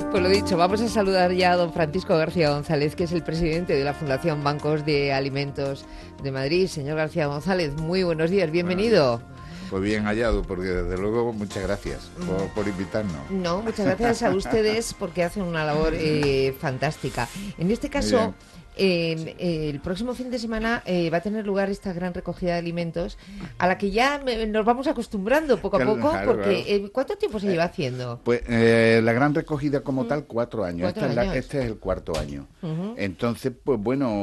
Pues lo dicho, vamos a saludar ya a don Francisco García González, que es el presidente de la Fundación Bancos de Alimentos de Madrid. Señor García González, muy buenos días, bienvenido. Buenos días. Pues bien hallado, porque desde luego muchas gracias por invitarnos. No, muchas gracias a ustedes porque hacen una labor fantástica. En este caso, el próximo fin de semana va a tener lugar esta gran recogida de alimentos a la que ya nos vamos acostumbrando poco a poco, porque claro. ¿Cuánto tiempo se lleva haciendo? Pues la gran recogida como tal, 4 años. Este es el 4º año. Entonces, pues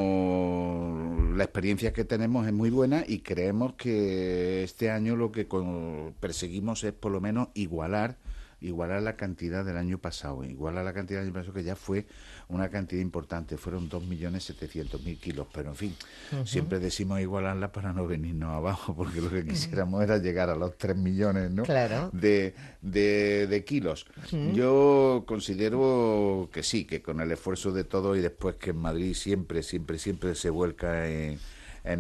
bueno, la experiencia que tenemos es muy buena y creemos que este año lo que perseguimos es por lo menos igualar la cantidad del año pasado, que ya fue una cantidad importante, fueron 2.700.000 kilos, pero en fin, siempre decimos igualarla para no venirnos abajo, porque lo que quisiéramos era llegar a los 3 millones, ¿no? Claro. de kilos. Yo considero que sí, que con el esfuerzo de todos y después que en Madrid siempre se vuelca en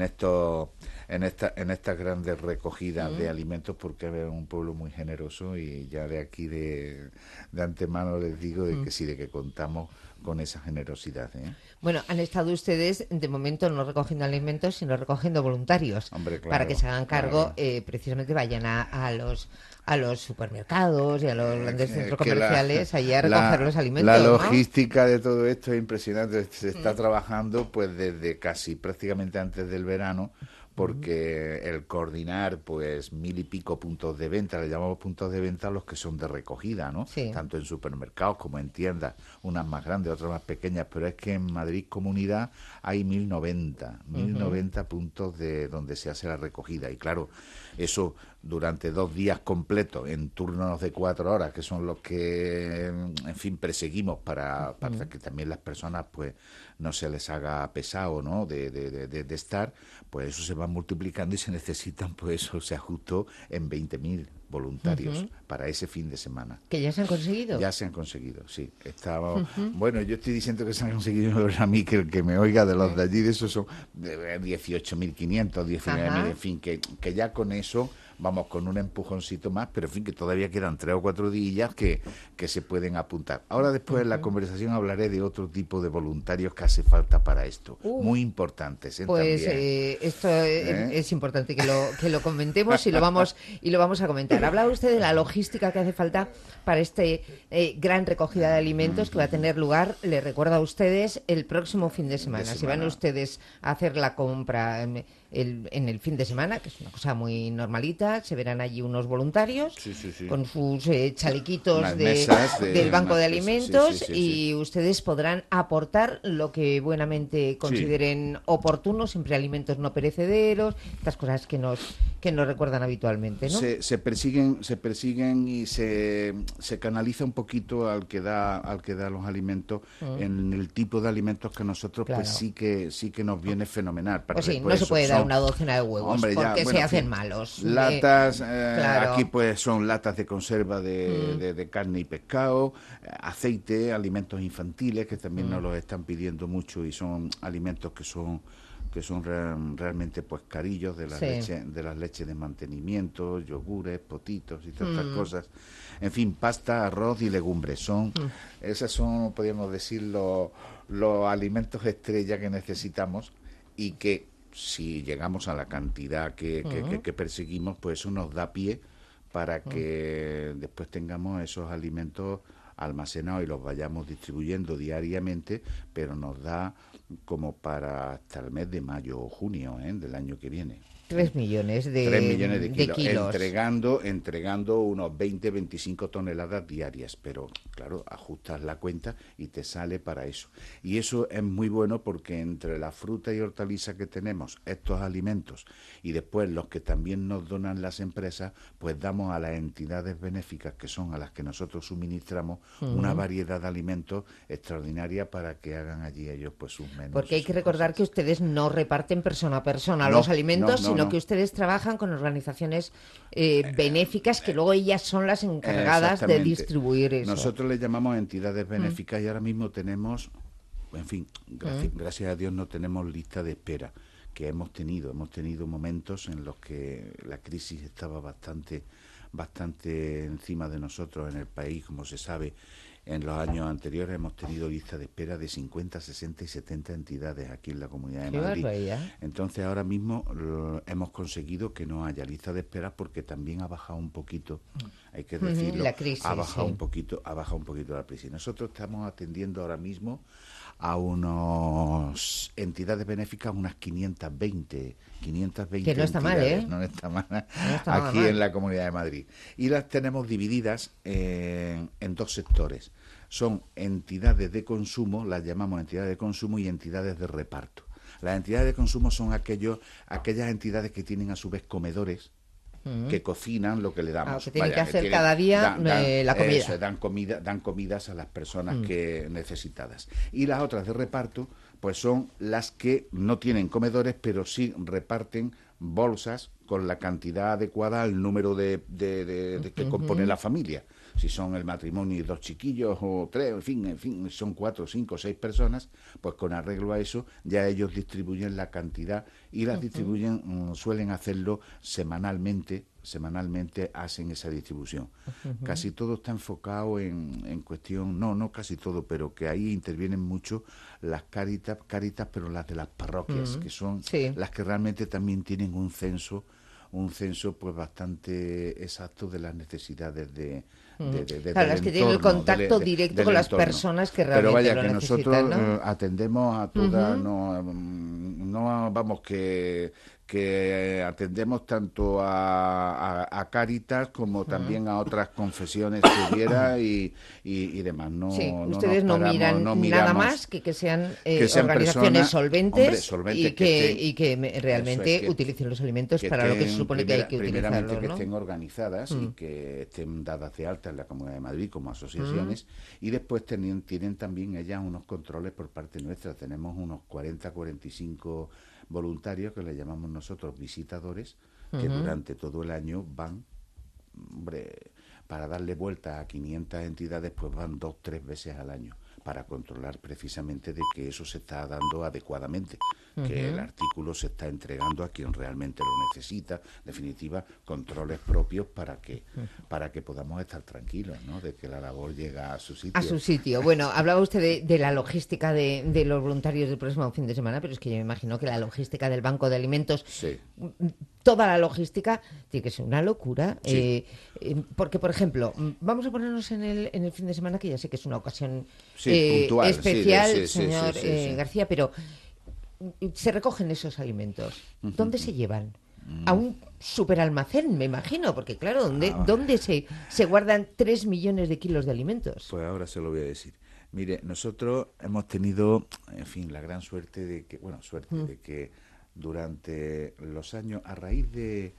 estas grandes recogidas de alimentos, porque es un pueblo muy generoso y ya de aquí de antemano les digo de que sí, de que contamos con esa generosidad. Bueno, han estado ustedes de momento no recogiendo alimentos, sino recogiendo voluntarios. Hombre, claro, para que se hagan cargo, precisamente vayan a los supermercados y a los grandes centros comerciales allí a recoger los alimentos. La logística, ¿no?, de todo esto es impresionante. Se está trabajando pues desde casi prácticamente antes del verano, porque el coordinar pues 1.000 y pico puntos de venta, le llamamos puntos de venta a los que son de recogida, ¿no? Sí. Tanto en supermercados como en tiendas, unas más grandes, otras más pequeñas, pero es que en Madrid Comunidad hay 1.090 puntos de donde se hace la recogida, y claro, eso durante 2 días completos, en turnos de 4 horas, que son los que, en fin, perseguimos para que también las personas pues no se les haga pesado, ¿no?, de estar, pues eso se va multiplicando y se necesitan, pues eso se ajustó en 20.000 voluntarios para ese fin de semana. ¿Que ya se han conseguido? Ya se han conseguido, sí. Bueno, yo estoy diciendo que se han conseguido, pero a mí que el que me oiga de los de allí, de esos son 18.500, 19.000, en fin, que ya con eso vamos con un empujoncito más, pero en fin, que todavía quedan 3 o 4 días que se pueden apuntar. Ahora después en la conversación hablaré de otro tipo de voluntarios que hace falta para esto, muy importantes. Pues también. Esto es importante que lo comentemos y lo vamos a comentar. Hablaba usted de la logística que hace falta para este gran recogida de alimentos que va a tener lugar, les recuerdo a ustedes, el próximo fin de semana. Si van ustedes a hacer la compra en el fin de semana, que es una cosa muy normalita, se verán allí unos voluntarios con sus chalequitos del banco de alimentos y ustedes podrán aportar lo que buenamente consideren oportuno, siempre alimentos no perecederos, estas cosas que nos recuerdan habitualmente, ¿no? Se persiguen y se canaliza un poquito al que da los alimentos en el tipo de alimentos que nosotros pues sí que nos viene fenomenal. Pues sí, no se puede dar una docena de huevos, porque se hacen malos. Latas, aquí pues son latas de conserva de carne y pescado, aceite, alimentos infantiles que también nos los están pidiendo mucho y son alimentos que son realmente pues carillos de las leches de mantenimiento, yogures, potitos y todas estas cosas. En fin, pasta, arroz y legumbres. Esas son, podríamos decir, los alimentos estrella que necesitamos y que si llegamos a la cantidad que perseguimos, pues eso nos da pie para que después tengamos esos alimentos almacenados y los vayamos distribuyendo diariamente, pero nos da como para hasta el mes de mayo o junio del año que viene. 3 millones de kilos. Entregando unos 20-25 toneladas diarias, pero claro, ajustas la cuenta y te sale para eso. Y eso es muy bueno porque entre la fruta y hortaliza que tenemos, estos alimentos, y después los que también nos donan las empresas, pues damos a las entidades benéficas, que son a las que nosotros suministramos, una variedad de alimentos extraordinaria para que hagan allí ellos pues sus menús. Porque hay que recordar que ustedes no reparten persona a persona los alimentos, sino que ustedes trabajan con organizaciones benéficas que luego ellas son las encargadas de distribuir eso. Nosotros les llamamos entidades benéficas y ahora mismo tenemos, en fin, gracias a Dios no tenemos lista de espera que hemos tenido momentos en los que la crisis estaba bastante encima de nosotros en el país, como se sabe, En los años anteriores hemos tenido listas de espera de 50, 60 y 70 entidades aquí en la Comunidad de Madrid. Entonces ahora mismo hemos conseguido que no haya lista de espera porque también ha bajado un poquito, hay que decirlo, la crisis, ha bajado un poquito la crisis. Nosotros estamos atendiendo ahora mismo a unas entidades benéficas, unas 520 que no está mal, ¿eh? No está mal, aquí en la Comunidad de Madrid. Y las tenemos divididas en dos sectores. Son entidades de consumo, las llamamos entidades de consumo, y entidades de reparto. Las entidades de consumo son aquellas entidades que tienen a su vez comedores, que cocinan lo que le damos. Que tienen que hacer cada día la comida. Eso, dan comidas a las personas que necesitadas. Y las otras de reparto, pues son las que no tienen comedores, pero sí reparten bolsas con la cantidad adecuada al número de que compone la familia. Si son el matrimonio y 2 chiquillos o 3, en fin, son 4, 5, 6 personas, pues con arreglo a eso ya ellos distribuyen la cantidad y las distribuyen, suelen hacerlo semanalmente hacen esa distribución. Casi todo está enfocado en cuestión, no casi todo, pero que ahí intervienen mucho las Cáritas, pero las de las parroquias, que son las que realmente también tienen un censo pues bastante exacto de las necesidades claro, las que tienen el contacto directo con las personas que realmente lo necesitan. Pero vaya, que nosotros ¿no? Atendemos a todas, no vamos que atendemos tanto a Cáritas como también a otras confesiones que hubiera y demás. Ustedes no miran nada más que sean organizaciones solventes, y que realmente utilicen los alimentos para lo que se supone que hay que utilizarlos. Primeramente que estén organizadas y que estén dadas de alta en la Comunidad de Madrid como asociaciones, y después tienen también ellas unos controles por parte nuestra. Tenemos unos 40-45 voluntarios que le llamamos nosotros visitadores, que durante todo el año van, para darle vuelta a 500 entidades, pues van 2-3 veces al año para controlar precisamente de que eso se está dando adecuadamente, que el artículo se está entregando a quien realmente lo necesita. En definitiva, controles propios para que podamos estar tranquilos, ¿no? De que la labor llega a su sitio. A su sitio. Bueno, hablaba usted de la logística de los voluntarios del próximo fin de semana, pero es que yo me imagino que la logística del Banco de Alimentos, toda la logística, tiene que ser una locura. Porque, por ejemplo, vamos a ponernos en el fin de semana, que ya sé que es una ocasión puntual, especial, señor García, pero se recogen esos alimentos. ¿Dónde se llevan? A un superalmacén, me imagino, porque claro, ¿dónde se guardan 3 millones de kilos de alimentos? Pues ahora se lo voy a decir. Mire, nosotros hemos tenido, en fin, la gran suerte de que durante los años, a raíz de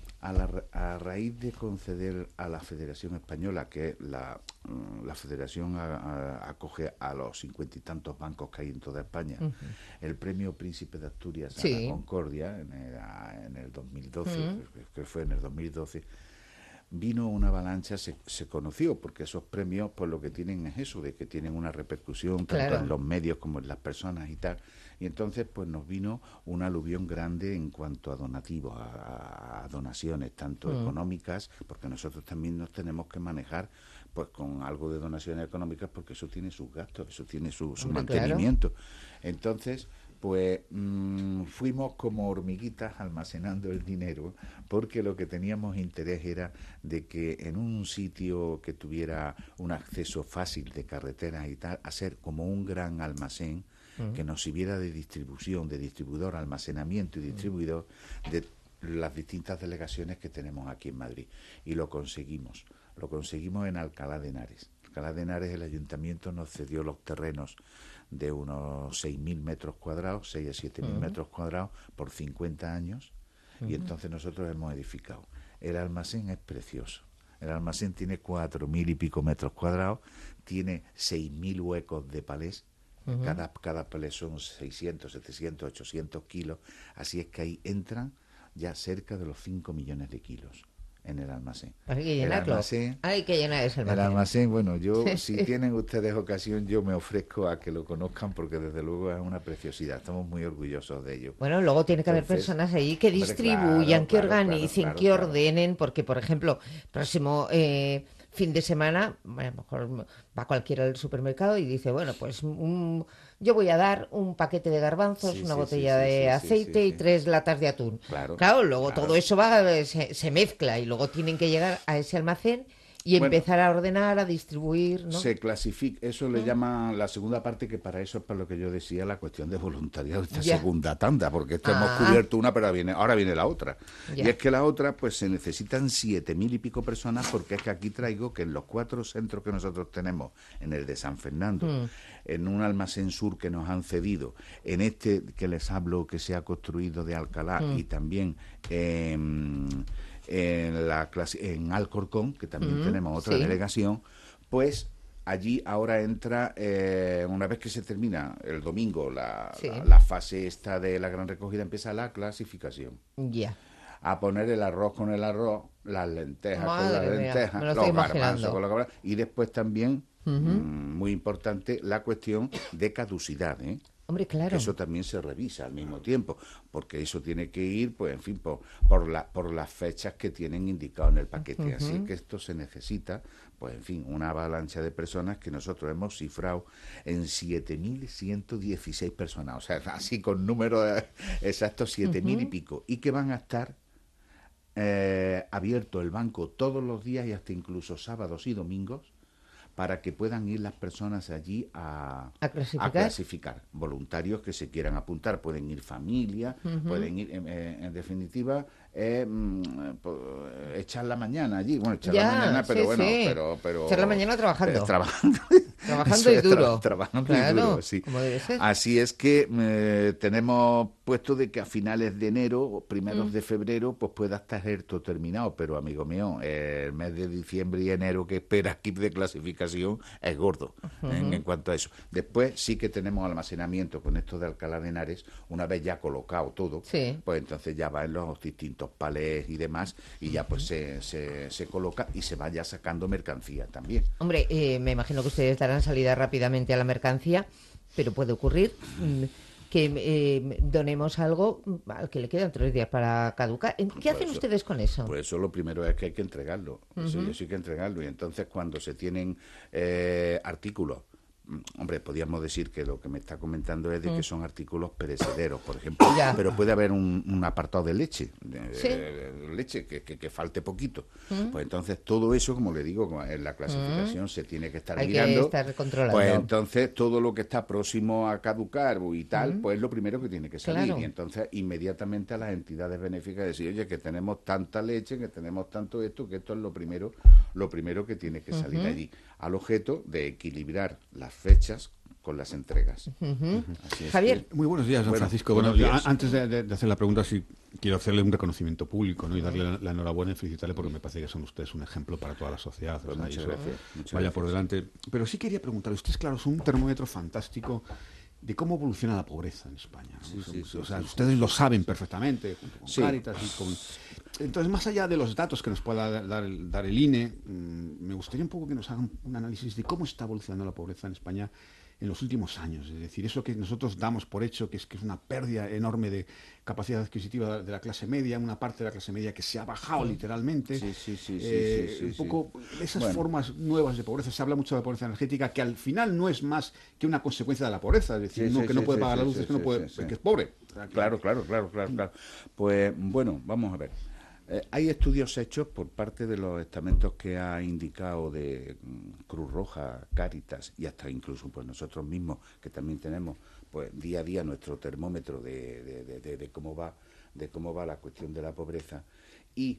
conceder a la Federación Española, que la Federación acoge a los 50 y tantos bancos que hay en toda España, el premio Príncipe de Asturias a la Concordia en el 2012, que fue en el 2012, vino una avalancha, se conoció, porque esos premios pues lo que tienen es eso, de que tienen una repercusión tanto en los medios como en las personas y tal. Y entonces pues nos vino un aluvión grande en cuanto a donativos, a donaciones, tanto económicas, porque nosotros también nos tenemos que manejar pues con algo de donaciones económicas, porque eso tiene sus gastos, eso tiene su mantenimiento. Entonces, pues fuimos como hormiguitas almacenando el dinero, porque lo que teníamos interés era de que en un sitio que tuviera un acceso fácil de carreteras y tal, hacer como un gran almacén que nos sirviera de distribución, de distribuidor, almacenamiento y distribuidor de las distintas delegaciones que tenemos aquí en Madrid. Y lo conseguimos en Alcalá de Henares. Alcalá de Henares, el ayuntamiento nos cedió los terrenos de unos 6.000 metros cuadrados, 6 a 7.000 metros cuadrados por 50 años, y entonces nosotros hemos edificado. El almacén es precioso. El almacén tiene 4.000 y pico metros cuadrados, tiene 6.000 huecos de palés. Cada palé son 600, 700, 800 kilos, así es que ahí entran ya cerca de los 5 millones de kilos en el almacén. Hay que llenarlo. Hay que llenar ese almacén. El almacén, bueno, si tienen ustedes ocasión, yo me ofrezco a que lo conozcan, porque desde luego es una preciosidad. Estamos muy orgullosos de ello. Bueno, luego tiene que haber personas ahí que distribuyan, que organicen, que ordenen, porque, por ejemplo, próximo fin de semana, bueno, a lo mejor va cualquiera al supermercado y dice, bueno, pues yo voy a dar un paquete de garbanzos, una botella de aceite y 3 latas de atún. Claro, Claro, luego claro. todo eso se mezcla y luego tienen que llegar a ese almacén y Bueno, empezar a ordenar, a distribuir, ¿no? se clasifica, eso le llaman la segunda parte, que para eso es para lo que yo decía, la cuestión de voluntariado, esta segunda tanda, porque esto hemos cubierto una, pero ahora viene la otra. Y es que la otra, pues se necesitan 7.000 y pico personas, porque es que aquí traigo que en los 4 centros que nosotros tenemos, en el de San Fernando, en un almacén sur que nos han cedido, en este que les hablo que se ha construido de Alcalá y también en Alcorcón, que también tenemos otra delegación, pues allí ahora entra, una vez que se termina el domingo la fase esta de la gran recogida, empieza la clasificación. A poner el arroz con el arroz, las lentejas con las lentejas, los garbanzos con los garbanzos, y después también, muy importante, la cuestión de caducidad, Hombre, claro. Que eso también se revisa al mismo tiempo, porque eso tiene que ir, pues en fin, por las fechas que tienen indicado en el paquete. Así que esto se necesita, pues en fin, una avalancha de personas que nosotros hemos cifrado en 7.116 personas, o sea, así con números exactos, 7.000 y pico, y que van a estar abierto el banco todos los días y hasta incluso sábados y domingos, para que puedan ir las personas allí a clasificar. Voluntarios que se quieran apuntar, pueden ir familias, pueden ir, en definitiva, echar la mañana allí. Bueno, echar la mañana, pero pero echar la mañana trabajando. Trabajando y duro. Trabajando y duro, sí. Como debe ser. Así es que tenemos puesto de que a finales de enero o primeros de febrero pues pueda estar esto terminado, pero amigo mío, el mes de diciembre y enero que espera aquí de clasificación es gordo en cuanto a eso. Después sí que tenemos almacenamiento con esto de Alcalá de Henares, una vez ya colocado todo, pues entonces ya va en los distintos palés y demás, y ya pues se coloca y se vaya sacando mercancía también. Hombre, me imagino que ustedes darán salida rápidamente a la mercancía, pero puede ocurrir que donemos algo al que le quedan 3 días para caducar. ¿Qué hacen ustedes con eso? Pues eso lo primero es que hay que entregarlo. Eso hay que entregarlo. Y entonces cuando se tienen artículos, hombre, podríamos decir que lo que me está comentando es de que son artículos perecederos, por ejemplo, pero puede haber un apartado de leche, leche que falte poquito. Pues entonces todo eso, como le digo, en la clasificación se tiene que estar mirando. Que estar controlando. Pues entonces todo lo que está próximo a caducar y tal, pues es lo primero que tiene que salir. Claro. Y entonces inmediatamente a las entidades benéficas decir, oye, que tenemos tanta leche, que tenemos tanto esto, que esto es lo primero que tiene que salir allí, al objeto de equilibrar las fechas con las entregas. Javier. Muy buenos días, don Francisco. Buenos días. Antes de hacer la pregunta, sí quiero hacerle un reconocimiento público, ¿no? Y darle la enhorabuena y felicitarle, porque me parece que son ustedes un ejemplo para toda la sociedad. Pues muchas gracias. Vaya por delante. Pero sí quería preguntarle, usted, claro, es un termómetro fantástico de cómo evoluciona la pobreza en España, ¿no? Ustedes lo saben perfectamente, junto con Cáritas y con... Entonces, más allá de los datos que nos pueda dar el INE, me gustaría un poco que nos hagan un análisis de cómo está evolucionando la pobreza en España en los últimos años. Es decir, eso que nosotros damos por hecho, que es una pérdida enorme de capacidad adquisitiva de la clase media, una parte de la clase media que se ha bajado literalmente. Un poco esas formas nuevas de pobreza. Se habla mucho de la pobreza energética, que al final no es más que una consecuencia de la pobreza. Es decir, uno que no puede pagar la luz es que no puede, que es pobre. Claro. Pues bueno, vamos a ver. Hay estudios hechos por parte de los estamentos que ha indicado de Cruz Roja, Cáritas y hasta incluso pues nosotros mismos, que también tenemos pues día a día nuestro termómetro de cómo va la cuestión de la pobreza. Y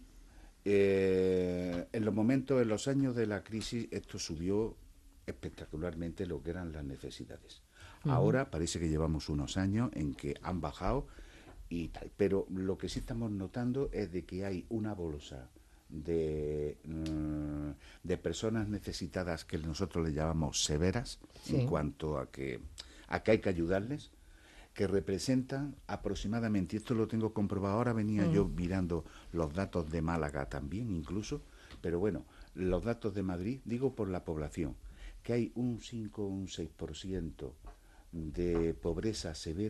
en los años de la crisis, esto subió espectacularmente lo que eran las necesidades. Ahora parece que llevamos unos años en que han bajado y tal, pero lo que sí estamos notando es de que hay una bolsa de personas necesitadas que nosotros le llamamos severas, en cuanto a que hay que ayudarles, que representan aproximadamente, y esto lo tengo comprobado, ahora venía yo mirando los datos de Málaga también incluso, pero bueno, los datos de Madrid, digo por la población, que hay un 5 o un 6% de pobreza severa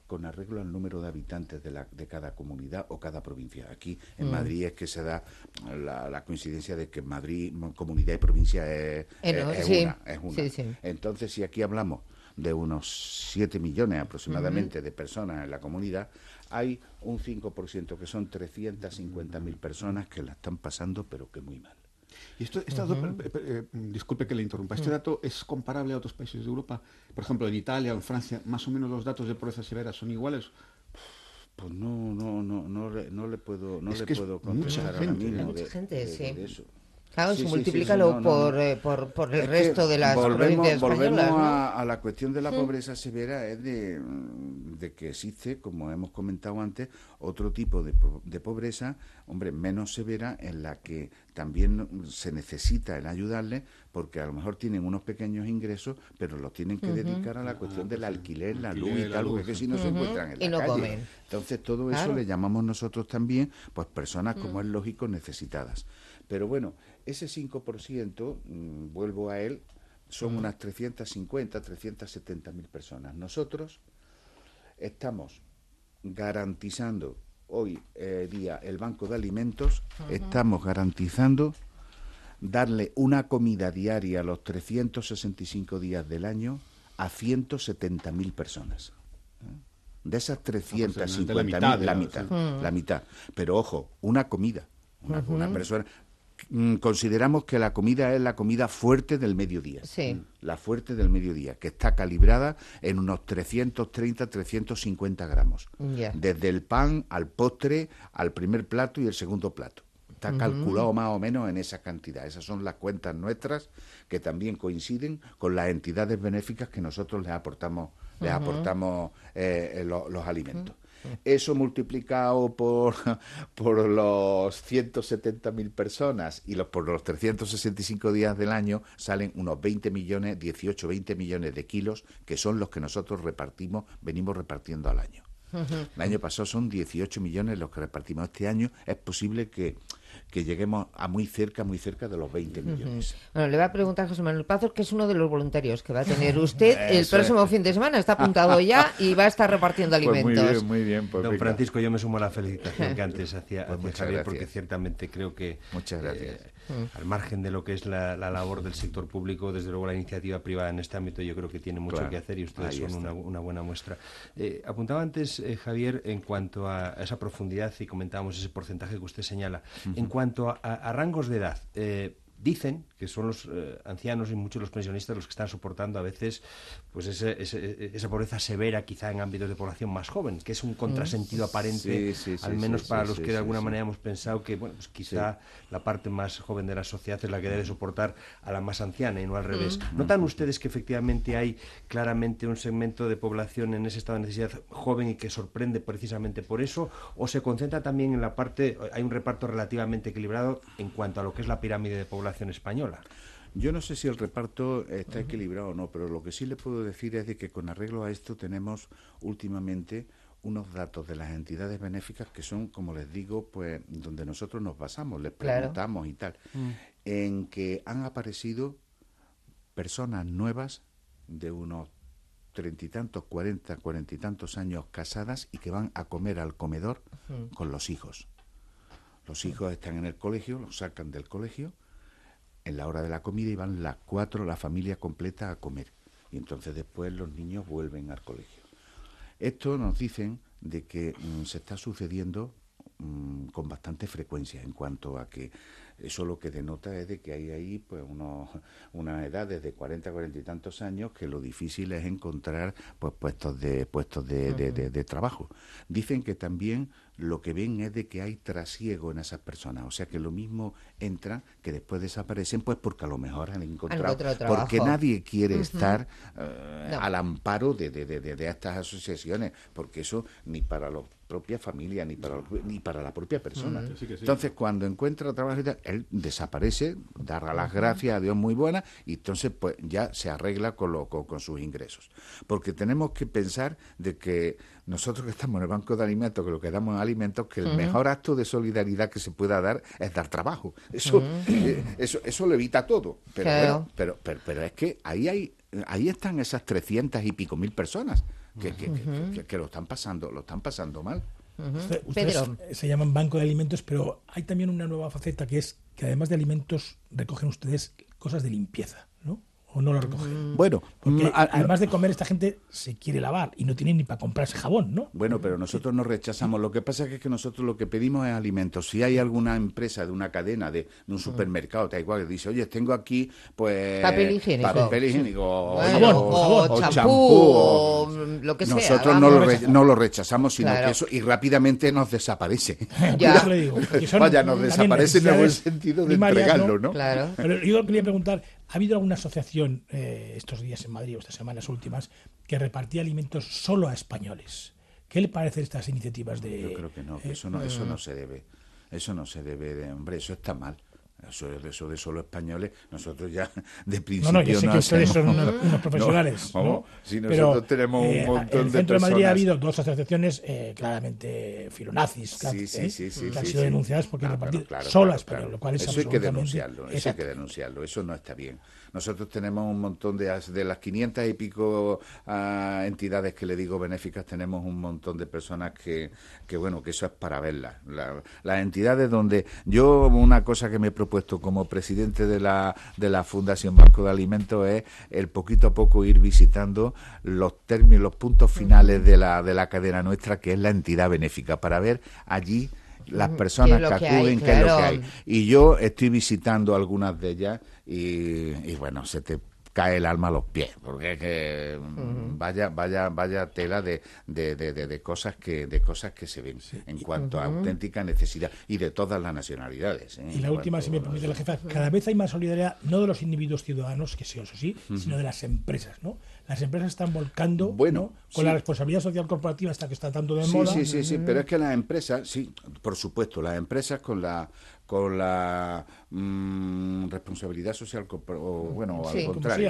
con arreglo al número de habitantes de cada comunidad o cada provincia. Aquí en Madrid es que se da la coincidencia de que Madrid, comunidad y provincia es una. Sí, sí. Entonces, si aquí hablamos de unos 7 millones aproximadamente de personas en la comunidad, hay un 5% que son 350.000 personas que la están pasando, pero que muy mal. Y disculpe que le interrumpa, ¿este dato es comparable a otros países de Europa? Por ejemplo, en Italia o en Francia, ¿más o menos los datos de pobreza severa son iguales? Pues no le puedo Mucha contestar ahora mismo mucha gente, sí. de eso. Claro, multiplícalo por el resto de las provincias españolas, volvemos ¿no? a la cuestión de la pobreza severa, es de que existe, como hemos comentado antes, otro tipo de pobreza, hombre, menos severa, en la que también se necesita el ayudarle, porque a lo mejor tienen unos pequeños ingresos, pero los tienen que dedicar a la cuestión del alquiler, la luz y tal, porque si no se encuentran en la calle. Comen. Entonces todo eso le llamamos nosotros también, pues personas, como es lógico, necesitadas. Pero bueno, ese 5%, vuelvo a él, son unas 350, 370.000 personas. Nosotros estamos garantizando, hoy día, el Banco de Alimentos, estamos garantizando darle una comida diaria a los 365 días del año a 170.000 personas. De esas 350.000, la mitad. Pero ojo, una comida. Una persona... Consideramos que la comida es la comida fuerte del mediodía. Sí. La fuerte del mediodía, que está calibrada en unos 330, 350 gramos. Yeah. Desde el pan al postre, al primer plato y el segundo plato. Está calculado más o menos en esa cantidad. Esas son las cuentas nuestras, que también coinciden con las entidades benéficas que nosotros les aportamos los alimentos. Eso multiplicado por los 170.000 personas y por los 365 días del año salen unos 20 millones de kilos, que son los que nosotros venimos repartiendo al año. El año pasado son 18 millones los que repartimos. Este año es posible que lleguemos a muy cerca de los 20 millones. Bueno, le voy a preguntar a José Manuel Pazos, que es uno de los voluntarios que va a tener usted el próximo fin de semana. Está apuntado ya y va a estar repartiendo alimentos. Pues muy bien. Pues don venga. Francisco, yo me sumo a la felicitación que antes hacía Pues Javier, gracias. porque ciertamente creo que Muchas gracias. al margen de lo que es la labor del sector público, desde luego la iniciativa privada en este ámbito yo creo que tiene mucho que hacer, y ustedes son una buena muestra. Apuntaba antes, Javier, en cuanto a esa profundidad, y comentábamos ese porcentaje que usted señala. En cuanto a rangos de edad, dicen que son los ancianos y muchos los pensionistas los que están soportando a veces pues esa pobreza severa, quizá en ámbitos de población más joven, que es un contrasentido aparente, al menos para los que de alguna manera hemos pensado que bueno, pues quizá la parte más joven de la sociedad es la que debe soportar a la más anciana y no al revés. ¿Notan ustedes que efectivamente hay claramente un segmento de población en ese estado de necesidad joven y que sorprende precisamente por eso, o se concentra también en la parte, hay un reparto relativamente equilibrado en cuanto a lo que es la pirámide de población española? Yo no sé si el reparto está equilibrado o no, pero lo que sí le puedo decir es de que con arreglo a esto tenemos últimamente unos datos de las entidades benéficas que son, como les digo, pues donde nosotros nos basamos, les preguntamos y tal, en que han aparecido personas nuevas de unos 30 y tantos, 40 y tantos años casadas y que van a comer al comedor con los hijos. Los hijos están en el colegio, los sacan del colegio en la hora de la comida y van las 4, la familia completa, a comer. Y entonces después los niños vuelven al colegio. Esto nos dicen de que se está sucediendo con bastante frecuencia, en cuanto a que eso lo que denota es de que hay ahí pues unas edades de 40 y tantos años que lo difícil es encontrar pues puestos de trabajo. Dicen que también lo que ven es de que hay trasiego en esas personas, o sea que lo mismo entran que después desaparecen pues porque a lo mejor han encontrado porque nadie quiere estar al amparo de estas asociaciones, porque eso ni para la propia familia ni para la propia persona. Entonces cuando encuentra trabajo él desaparece, dará las gracias a Dios muy buenas, y entonces pues ya se arregla con sus ingresos, porque tenemos que pensar de que nosotros que estamos en el Banco de Alimentos, que lo que damos en alimentos, que el mejor acto de solidaridad que se pueda dar es dar trabajo. Eso lo evita todo. Pero, bueno, pero es que ahí están esas 300 y pico mil personas. que lo están pasando mal. Ustedes se llaman Banco de Alimentos, pero hay también una nueva faceta que es que además de alimentos recogen ustedes cosas de limpieza, ¿no? ¿O no lo recogen? Bueno, porque además de comer, esta gente se quiere lavar y no tiene ni para comprarse jabón, ¿no? Bueno, pero nosotros no rechazamos. Lo que pasa es que nosotros lo que pedimos es alimentos. Si hay alguna empresa de una cadena, de un supermercado, da igual, que dice, oye, tengo aquí, pues... Papel higiénico. O champú, o lo que sea. Nosotros no lo rechazamos, sino que eso, y rápidamente nos desaparece. Ya. Le digo, vaya, nos desaparece en el buen sentido de entregarlo, ¿no? Claro. Pero yo quería preguntar, ¿ha habido alguna asociación estos días en Madrid o estas semanas últimas que repartía alimentos solo a españoles? ¿Qué le parecen estas iniciativas de...? Yo creo que no, que eso no se debe. Eso no se debe, hombre, eso está mal. Eso de solo españoles, nosotros ya de principio no yo sé que ustedes son unos profesionales. ¿no? Si nosotros tenemos un montón de personas. En el centro de Madrid ha habido dos asociaciones claramente filonazis que han sido denunciadas porque repartir solo a españoles, lo cual es eso hay que denunciarlo. Eso no está bien. Nosotros tenemos un montón de las 500 y pico entidades que le digo benéficas, tenemos un montón de personas que bueno, que eso es para verlas. Las entidades donde yo, una cosa que me he propuesto como presidente de la Fundación Banco de Alimentos es el poquito a poco ir visitando los puntos finales de la cadena nuestra, que es la entidad benéfica, para ver allí las personas que acuden, qué es lo que hay. Y yo estoy visitando algunas de ellas y bueno, se te cae el alma a los pies, porque es que vaya tela de cosas que se ven en cuanto a auténtica necesidad, y de todas las nacionalidades. Y la última, si me permite la jefa, cada vez hay más solidaridad, no de los individuos ciudadanos, que sí, eso sí, sino de las empresas, ¿no? Las empresas están volcando, ¿no? Con la responsabilidad social corporativa esta que está tanto de moda. Sí, pero es que las empresas, sí, por supuesto, las empresas con la responsabilidad social, al contrario,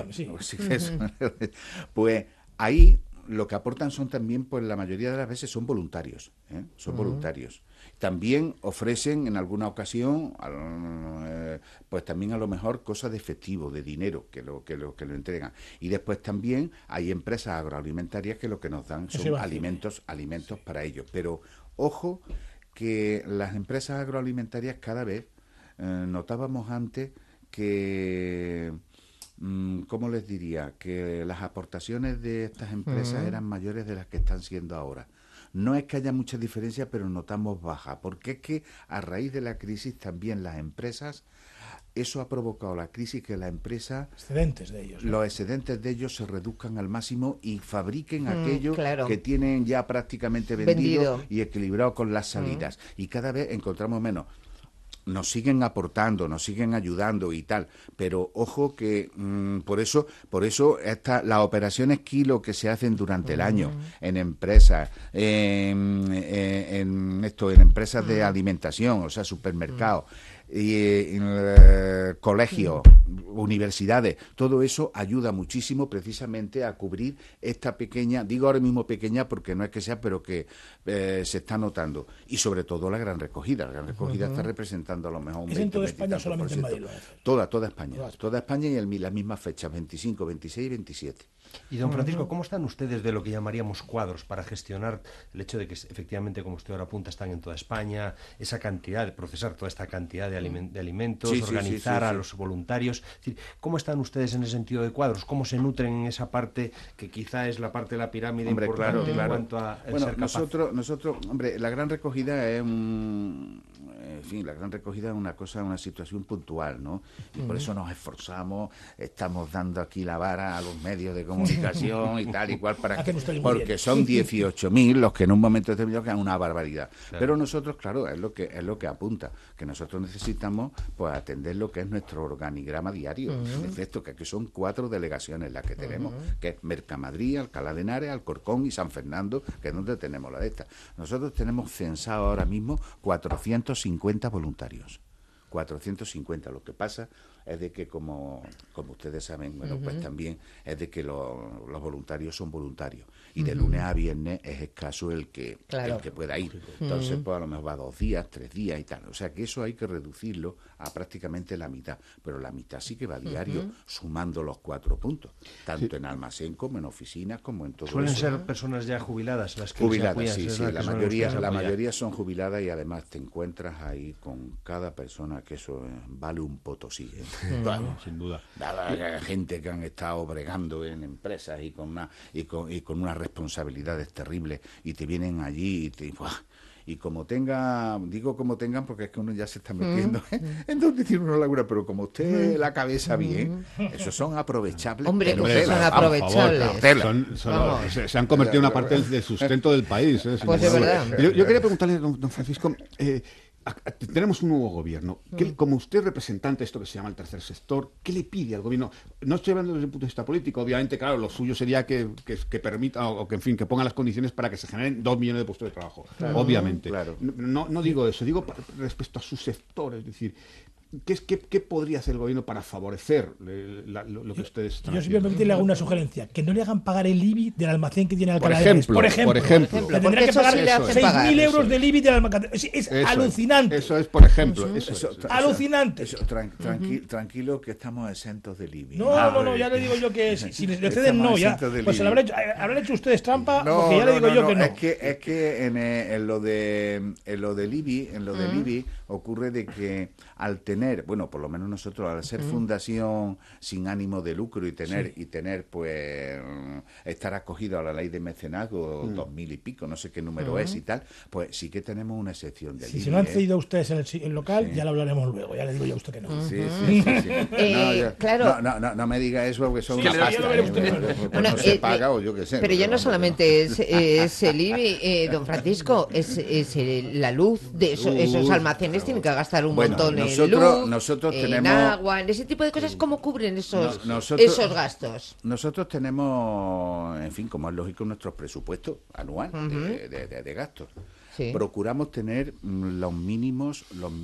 pues ahí lo que aportan son también, pues la mayoría de las veces son voluntarios, voluntarios. También ofrecen en alguna ocasión, pues también a lo mejor cosas de efectivo, de dinero, que lo entregan. Y después también hay empresas agroalimentarias que lo que nos dan son alimentos para ellos. Pero ojo, que las empresas agroalimentarias cada vez notábamos antes que, ¿cómo les diría?, que las aportaciones de estas empresas eran mayores de las que están siendo ahora. No es que haya mucha diferencia, pero notamos baja, porque es que a raíz de la crisis también las empresas, eso ha provocado la crisis, que la empresa, los excedentes de ellos se reduzcan al máximo y fabriquen aquello que tienen ya prácticamente vendido y equilibrado con las salidas. Y cada vez encontramos menos. Nos siguen aportando, nos siguen ayudando y tal, pero ojo que por eso las operaciones kilo que se hacen durante el año en empresas, en empresas de alimentación, o sea, supermercados, y colegios, universidades, todo eso ayuda muchísimo precisamente a cubrir esta pequeña, digo ahora mismo pequeña porque no es que sea, pero que se está notando, y sobre todo la gran recogida. La gran recogida está representando a lo mejor un 20%. ¿Es en toda España, solamente en Madrid? Toda España y en las mismas fechas, 25, 26 y 27. Y don Francisco, ¿cómo están ustedes de lo que llamaríamos cuadros para gestionar el hecho de que efectivamente, como usted ahora apunta, están en toda España, esa cantidad, de procesar toda esta cantidad de alimentos, organizar a los voluntarios? Es decir, ¿cómo están ustedes en ese sentido de cuadros? ¿Cómo se nutren en esa parte que quizá es la parte de la pirámide importante en cuanto a ser capaz? Nosotros, hombre, la gran recogida es una situación puntual, ¿no? Y por eso nos esforzamos, estamos dando aquí la vara a los medios de comunicación y tal y cual, porque son 18.000 los que en un momento determinado quedan una barbaridad. Claro. Pero nosotros, claro, es lo que apunta, que nosotros necesitamos pues atender lo que es nuestro organigrama diario. En efecto, que aquí son 4 delegaciones las que tenemos, que es Mercamadrid, Alcalá de Henares, Alcorcón y San Fernando, que es donde tenemos la de esta. Nosotros tenemos censado ahora mismo 450 voluntarios. 450. Lo que pasa es de que, como ustedes saben, bueno, pues también es de que los voluntarios son voluntarios. Y de lunes a viernes es escaso el que pueda ir. Entonces, pues a lo mejor va 2 días, 3 días y tal. O sea que eso hay que reducirlo a prácticamente la mitad. Pero la mitad sí que va diario, sumando los 4 puntos. Tanto en almacén como en oficinas, como en todo eso. ¿Suelen ser personas ya jubiladas las que jubiladas, sí. La mayoría son jubiladas y además te encuentras ahí con cada persona que eso vale un potosí. Sin duda. Gente que han estado bregando en empresas y con unas responsabilidades terribles y te vienen allí y como tengan porque es que uno ya se está metiendo en donde tiene una laguna, pero como usted la cabeza bien, esos son aprovechables. Hombre, son aprovechables. Se han convertido en una parte del sustento del país. Pues de verdad. Yo quería preguntarle, don Francisco, tenemos un nuevo gobierno. Como usted es representante de esto que se llama el tercer sector, ¿qué le pide al gobierno? No estoy hablando desde el punto de vista político, obviamente, claro, lo suyo sería que permita o que, en fin, que ponga las condiciones para que se generen 2 millones de puestos de trabajo, obviamente. Claro. No digo eso, digo respecto a su sector, es decir, ¿qué podría hacer el gobierno para favorecer lo que ustedes están haciendo? Yo simplemente le hago una sugerencia, que no le hagan pagar el IBI del almacén que tiene Alcalá de Henares. Por ejemplo. Le tendrán que pagar 6.000 euros del IBI del almacén. Es alucinante. Eso es, por ejemplo. Alucinante. Tranquilo que estamos exentos del IBI. No, ya le digo yo que si les ceden no, ya. Pues habrán hecho ustedes trampa, porque ya le digo yo que no. Es que en lo del IBI ocurre de que al tener, bueno, por lo menos nosotros al ser fundación sin ánimo de lucro y tener pues estar acogido a la ley de mecenazgo 2000 y pico, no sé qué número es y tal, pues sí que tenemos una excepción del IBI. Si no han cedido ustedes el local, ya lo hablaremos luego, ya le digo yo a usted que no. Sí. Claro. No me diga eso porque son una pasta. No se paga o yo qué sé. Pero ya no solamente es el IBI, don Francisco, es la luz de esos almacenes, tienen que gastar un montón en luz, nosotros en tenemos agua, en ese tipo de cosas. ¿Cómo cubren esos gastos? Nosotros tenemos, en fin, como es lógico, nuestros presupuestos anuales de gastos. Sí. Procuramos tener los mínimos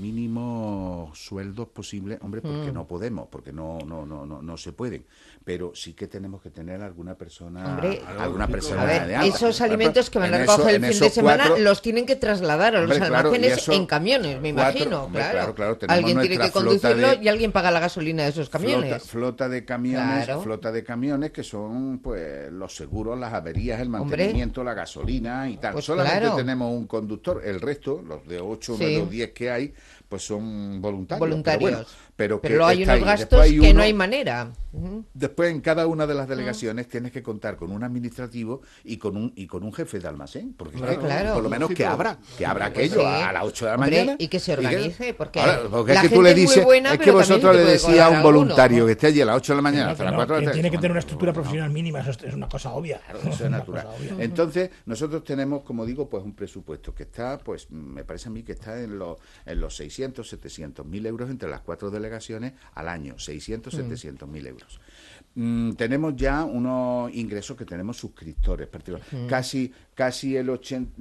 sueldos posibles, hombre, porque no podemos, porque no se pueden, pero sí que tenemos que tener alguna persona de alta. Esos alimentos que van a recoger el fin de semana los tienen que trasladar a los almacenes en camiones, me imagino. Claro. Alguien tiene que conducirlo y alguien paga la gasolina de esos camiones. Flota de camiones que son pues los seguros, las averías, el mantenimiento, la gasolina y tal. Pues solamente tenemos un conductor, el resto, los de 8 o los 10 que hay, pues son voluntarios. Pero hay unos gastos que no hay manera. Después en cada una de las delegaciones tienes que contar con un administrativo y con un jefe de almacén, porque por lo menos que abra aquello a las 8 de la mañana y que se organice, porque es que tú le dices, es buena, que vosotros le decís a un voluntario que esté allí a las 8 de la mañana hasta las 4 de la tarde. Tiene que tener una estructura profesional mínima, eso es una cosa obvia. Eso es natural. Entonces, nosotros tenemos, como digo, pues un presupuesto que está, pues me parece a mí que está en los 600, 700 mil euros entre las 4 delegaciones al año, 600, 700 mil euros. Tenemos ya unos ingresos que tenemos suscriptores particulares. Casi el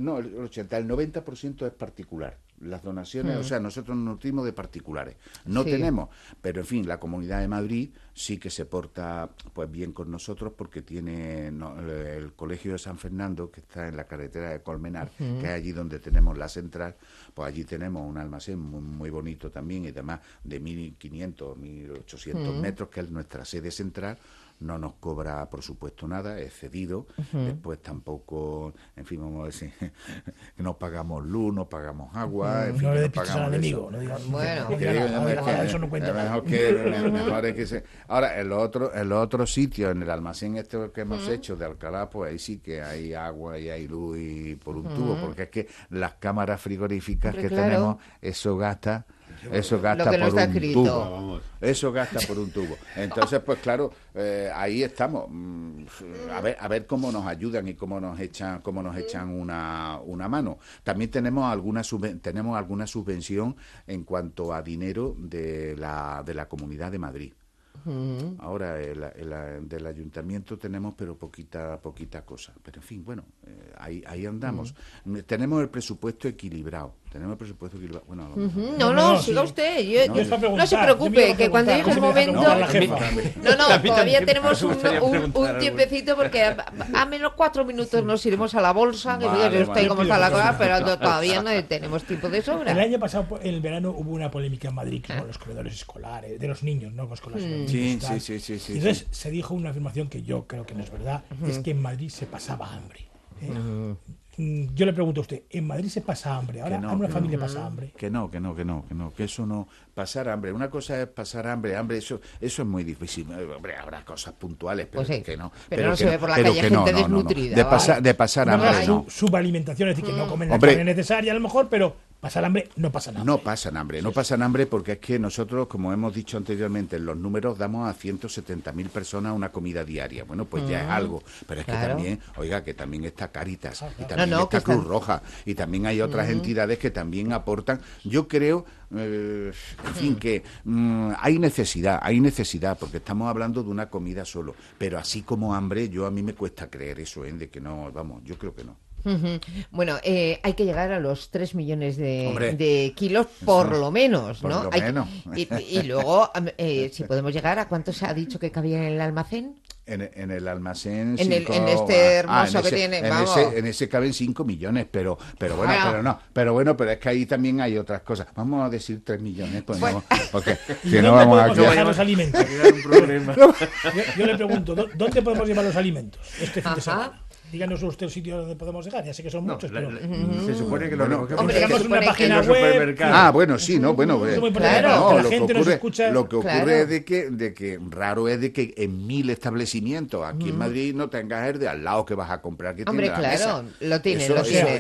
90% es particular. Las donaciones, o sea, nosotros nos nutrimos de particulares. No tenemos, pero en fin, la Comunidad de Madrid sí que se porta pues bien con nosotros porque tiene el Colegio de San Fernando, que está en la carretera de Colmenar, que es allí donde tenemos la central, pues allí tenemos un almacén muy, muy bonito también y demás de 1.500, 1.800 metros, que es nuestra sede central. No nos cobra, por supuesto, nada, es cedido. Después tampoco, en fin, vamos a decir, no pagamos luz, no pagamos agua. En fin, no le despiches al enemigo. No digas, bueno, eso no cuenta. Mejor es que ahora, en los otros sitios, en el almacén este que hemos hecho de Alcalá, pues ahí sí que hay agua y hay luz y por un tubo, porque es que las cámaras frigoríficas que tenemos, eso gasta por un tubo. Eso gasta por un tubo. Entonces, pues claro, ahí estamos. A ver cómo nos ayudan y cómo nos echan una mano. También tenemos alguna subvención en cuanto a dinero de la Comunidad de Madrid. Ahora del ayuntamiento tenemos pero poquita cosa, pero en fin, bueno, ahí andamos. Tenemos el presupuesto equilibrado, Tenemos presupuesto que bueno, no, siga usted. No se preocupe, que cuando llegue el momento... Todavía tenemos un tiempecito porque a menos 4 minutos nos iremos a la bolsa, que mire usted cómo está la cosa, pero todavía no tenemos tiempo de sobra. El año pasado, en el verano, hubo una polémica en Madrid con los comedores escolares, de los niños, ¿no? Con las escuelas. Sí. Entonces se dijo una afirmación que yo creo que no es verdad, es que en Madrid se pasaba hambre. Yo le pregunto a usted, ¿en Madrid se pasa hambre? ¿Ahora a una familia pasa hambre? Que eso no, pasar hambre. Una cosa es pasar hambre, eso es muy difícil. Hombre, habrá cosas puntuales, pero pues sí, que no. Pero no se ve por la calle gente desnutrida. De pasar hambre, no. Subalimentación, es decir, que no comen la carne necesaria a lo mejor, pero pasar hambre no pasa nada. No pasan hambre porque es que nosotros, como hemos dicho anteriormente, en los números damos a 170.000 personas una comida diaria. Bueno, pues ya es algo. Pero es que también, oiga, que también está Cáritas, y también está Cruz Roja, y también hay otras entidades que también aportan. Yo creo, en fin, que hay necesidad, porque estamos hablando de una comida solo. Pero así como hambre, a mí me cuesta creer eso, de que no, vamos, yo creo que no. Bueno, hay que llegar a los 3 millones de kilos por lo menos, ¿no? Por lo menos. Y luego, si podemos llegar, ¿a cuánto se ha dicho que cabía en el almacén? En el almacén... En este hermoso que tiene, vamos. En ese caben 5 millones, pero es que ahí también hay otras cosas. Vamos a decir 3 millones, pues no, porque si no vamos a llevar los alimentos? Yo le pregunto, ¿dónde podemos llevar los alimentos este fin de semana? Díganos usted el sitio donde podemos llegar, ya sé que son muchos, pero... Se supone que lo tenemos una página web... Bueno, sí, ¿no? Bueno, claro. Lo que ocurre es de que raro es de que en 1000 establecimientos aquí en Madrid no tengas el de al lado que vas a comprar que tiene la mesa. Lo tienen.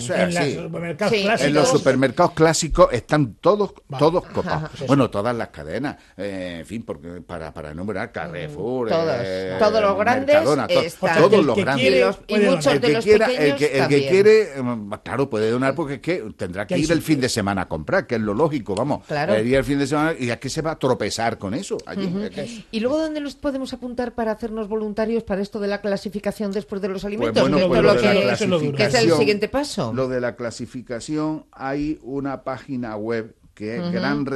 En los supermercados clásicos están todos copados. Bueno, todas las cadenas, en fin, porque para enumerar, Carrefour, todos los grandes están. Todos los grandes. El que quiere, claro, puede donar porque es que tendrá que ir el fin de semana a comprar, que es lo lógico, vamos. Claro. Ir el fin de semana y es que se va a tropezar con eso. Allí. ¿Y luego dónde nos podemos apuntar para hacernos voluntarios para esto de la clasificación después de los alimentos? ¿Qué es el siguiente paso? Lo de la clasificación, hay una página web que es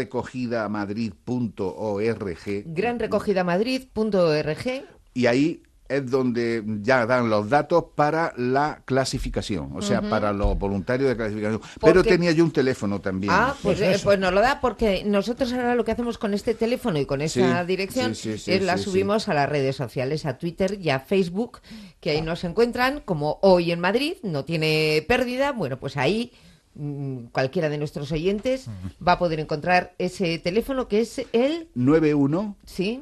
granrecogidamadrid.org. Granrecogidamadrid.org. Y ahí es donde ya dan los datos para la clasificación, o sea, para los voluntarios de clasificación. Pero tenía yo un teléfono también. Pues nos lo da, porque nosotros ahora lo que hacemos con este teléfono y con esa dirección es la subimos a las redes sociales, a Twitter y a Facebook, que ahí nos encuentran como Hoy en Madrid, no tiene pérdida. Bueno, pues ahí cualquiera de nuestros oyentes va a poder encontrar ese teléfono que es el 91 ¿sí?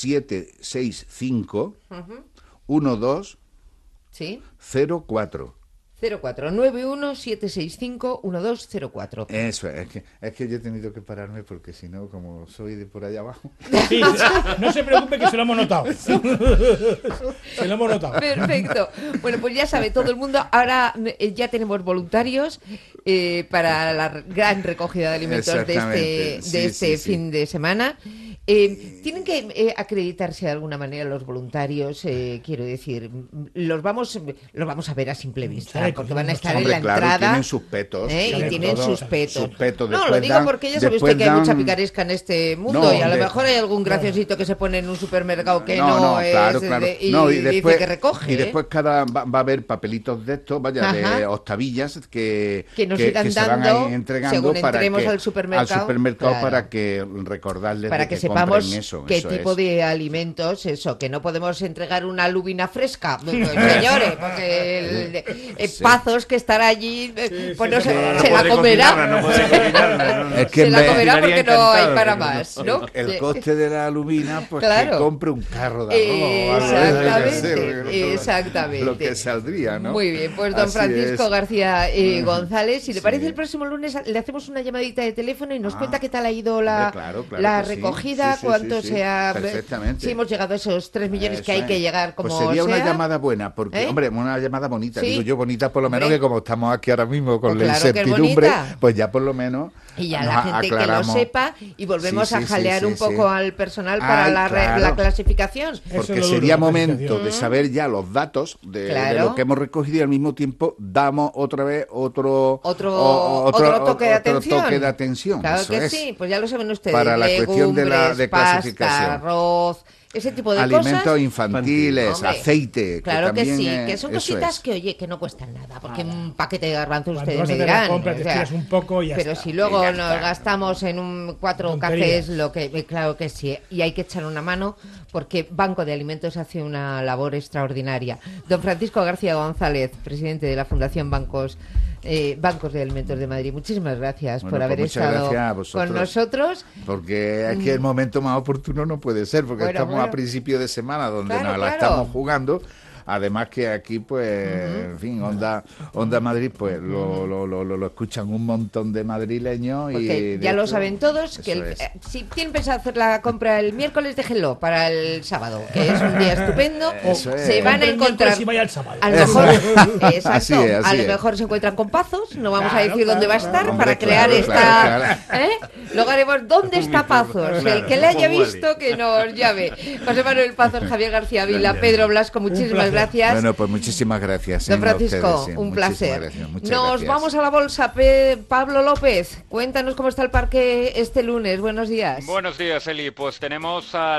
765 12 04 0491-765-1204. Eso es que yo he tenido que pararme porque si no, como soy de por allá abajo. Sí, no se preocupe que se lo hemos notado. Se lo hemos notado. Perfecto. Bueno, pues ya sabe todo el mundo. Ahora ya tenemos voluntarios para la gran recogida de alimentos de este fin de semana. Tienen que acreditarse de alguna manera los voluntarios, quiero decir, los vamos a ver a simple vista, porque van a estar en la entrada. Tienen sus petos. Y tienen sus petos. No, lo digo porque ya sabe usted que hay mucha picaresca en este mundo y a lo mejor hay algún graciosito que se pone en un supermercado que y dice que recoge. Y después va a haber papelitos de estos, de octavillas que nos irán se van a ir entregando según para entremos al supermercado para que recordarles para que sepamos qué tipo de alimentos, que no podemos entregar una lubina fresca, señores, porque Pazos que estará allí, pues no se la comerá. Se la comerá porque no hay para más, ¿no? El coste de la lubina, pues que compre un carro de arroz. Exactamente. Lo que saldría, ¿no? Muy bien, pues don Francisco García González, si le parece el próximo lunes le hacemos una llamadita de teléfono y nos cuenta qué tal ha ido la recogida. comida, cuánto sea... Perfectamente. Si hemos llegado a esos 3 millones que hay que llegar como pues sería sea. una llamada buena, porque, hombre, una llamada bonita. Digo yo bonita por lo menos, que como estamos aquí ahora mismo con la incertidumbre, pues ya por lo menos... Y ya la gente aclaramos, que lo sepa, y volvemos a jalear un poco al personal para la clasificación. Porque sería momento de saber ya los datos de lo que hemos recogido, y al mismo tiempo damos otra vez otro toque de atención. Claro que sí, pues ya lo saben ustedes. Para la cuestión de clasificación. Pasta, arroz... Ese tipo de alimentos cosas. infantiles, hombre, aceite. Claro que sí, que son cositas que, oye, que no cuestan nada, porque un paquete de garbanzos ustedes me dirán. Un poco y ya pero está. Si luego nos gastamos en 4 cafés, claro que sí, y hay que echar una mano, porque Banco de Alimentos hace una labor extraordinaria. Don Francisco García González, presidente de la Fundación Bancos de Alimentos de Madrid, muchísimas gracias por haber estado con nosotros. Porque aquí el momento más oportuno no puede ser, porque estamos a principio de semana donde nos la estamos jugando. Además que aquí, pues, en fin, Onda Madrid, pues lo escuchan un montón de madrileños. Porque ya lo saben todos, que si tienen pensado hacer la compra el miércoles, déjenlo para el sábado, que es un día estupendo. Se van a encontrar... A lo mejor, exacto, a lo mejor se encuentran con Pazos, no vamos a decir dónde va a estar para crear esta... Luego haremos ¿dónde está Pazos? El que le haya visto, que nos llame. José Manuel Pazos, Javier García Vila, Pedro Blasco, muchísimas gracias. Bueno, pues muchísimas gracias. Don Francisco, un placer. Nos vamos a la bolsa. Pablo López, cuéntanos cómo está el parque este lunes. Buenos días. Buenos días, Eli. Pues tenemos a